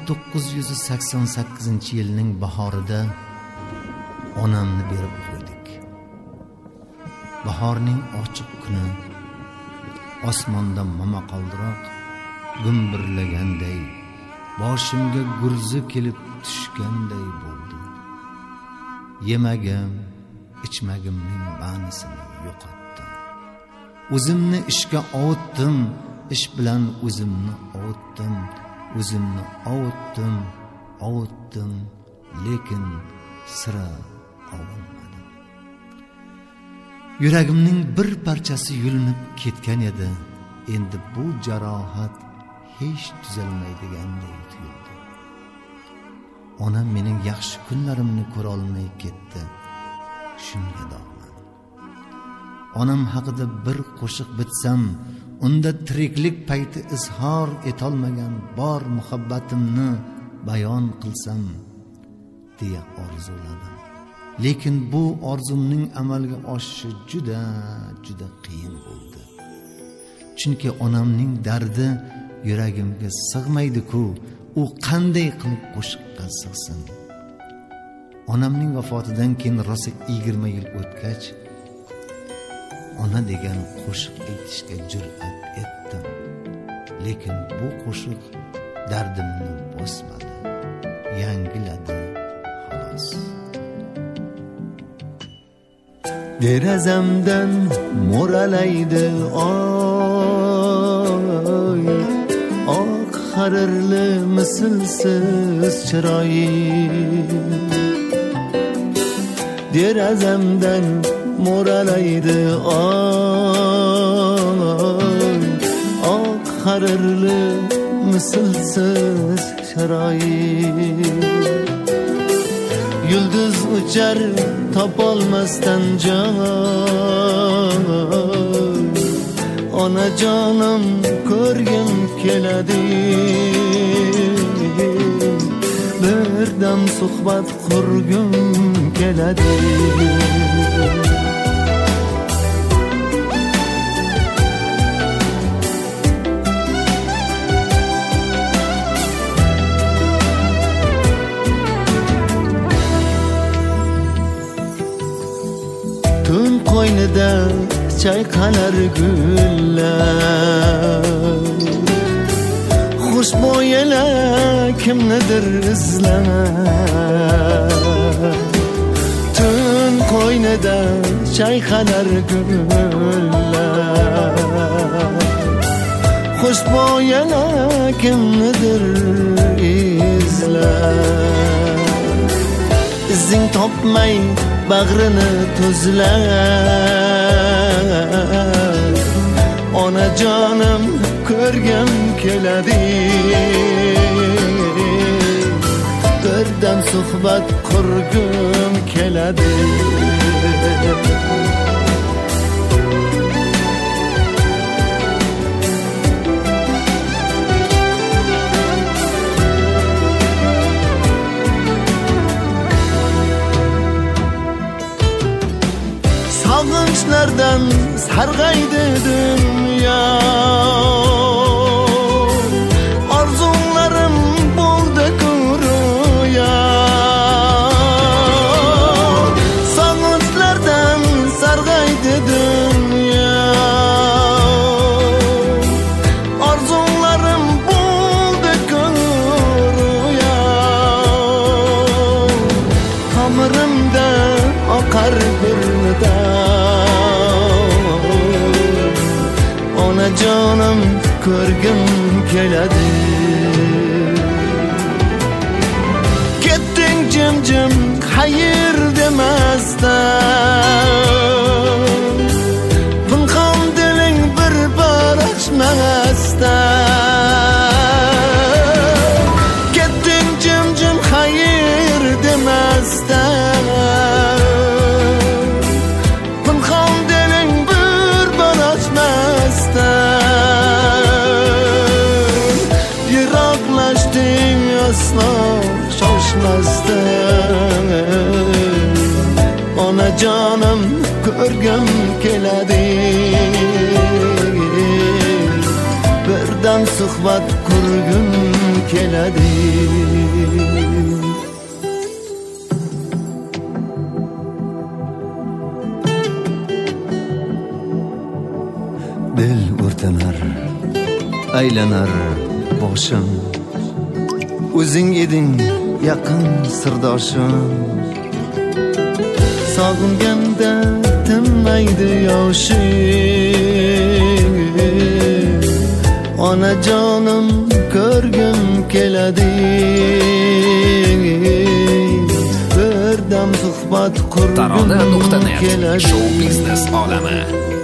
1988-yilning bahorida onamni berib qo'ydik. Bahorning ochiq kuni osmonda momaqaldiroq gumbirlaganday, boshimga gurzi kelib tushganday bo'ldi. Yemagim, ichmagimning ma'nosini yo'qotdim. O'zimni ishga ovutdim, ish bilan o'zimni ovutdim. O'zimni ovutdim, lekin sira ovunmadim. Yuragimning bir parchasi yulinib ketgan edi. Endi bu jarohat hech tuzalmaydigandek tuyuldi. Onam mening yaxshi kunlarimni ko'ra olmay ketdi. Shunga dog'man. Onam haqida bir qo'shiq bitsam, unda tiriklik payti izhor etolmagan bor muhabbatimni bayon qilsam deya orzuladim. Lekin bu orzumning amalga oshishi juda qiyin bo'ldi. Chunki onamning dardi yuragimga sig'maydi-ku, u qanday qilib qo'shiqqa sig'sin? Onamning vafotidan keyin rosa 20 yil o'tgach, ona degan qo'shiq aytishga jur'at etdim. Lekin bu qo'shiq dardimni bosmadi, yangiladi xolos. Derazamdan mo'ralaydi oy, oq harirli mislsiz chiroying. Derazamdan mo'ralaydi oy, oq harirli mislsiz chiroying. Yulduz uchar topolmasdan joy, onajonim ko'rgim keladi. Birdam suhbat qurgim keladi. Tun qo'ynida chayqalar gullar, xushbo'yalar kimnidir izlar. Tun qo'ynida chayqalar gullar, xushbo'yalar kimnidir izlar. Izing topmay bag'rini tuzlar, onajonim ko'rgim keladi. Birdam suhbat qurgim keladi. Sog'inchlardan sarg'aydi dunyo, orzularim bo'ldi ko'ruya. Sog'inchlardan sarg'aydi dunyo, orzularim bo'ldi ko'ruya. Tomirimda oqar bir nida, onajonim ko'rgim keladi. Ketding jim-jim xayr demasdan, pinhon diling bir bor ochmasdan. Ketding jim-jim xayr demasdan, pinhon diling bir bor ochmasdan. Yiroqlashding aslo shoshmasdan, onajonim ko'rgim keladi. Birdam suhbat qurgim keladi. Dil o'rtanar, aylanar boshim, o'zing eding yaqin sirdoshim. Sog'inganda tinmaydi yoshing, onajonim ko'rgim keladi. Birdam suhbat qurgim keladi. Tarona.net Show Business olami.